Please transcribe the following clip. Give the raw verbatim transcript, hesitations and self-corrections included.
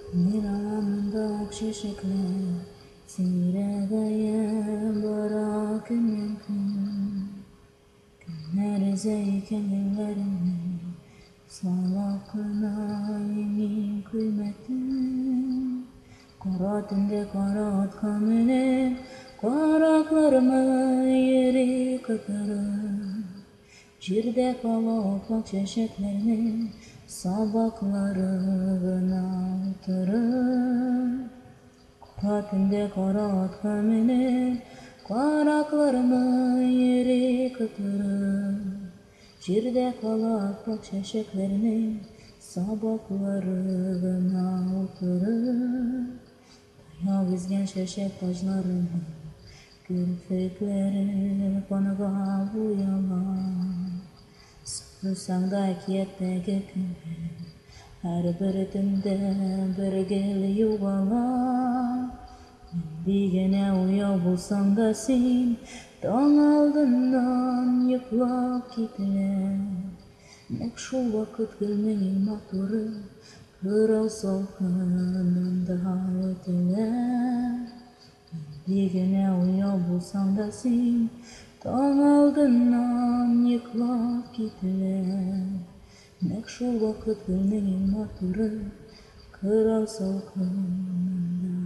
Miramında okşaşıklar, Siregayem bırakın yankın. Günlerce kendilerini, salakına yemin kıymetin. Karatinde karat kamene, karaklarıma yeri kıpırır. Jirde kalıp çeşitlerini, sabaklarına oturur. Karatinde karat kamene, karaklarıma yeri kıpırır. Jirde kalıp çeşitlerini, sabaklarına oturur. Yavizgen şeşek taşlarını, Gülfekleri bana bu yalan. Sıkılsan da kiyetteki günler, Her birdinde bir gel yuvala. Diyene uya bulsan da sen, Dağ aldından yıklap gittiler. Nek şu vakit gülmeyin maturu, Kıral salkınında öteler. Diyene uya bulsan da sen, Dağ aldından yıklap gittiler. Nek şu vakit gülmeyin maturu, Kıral salkınında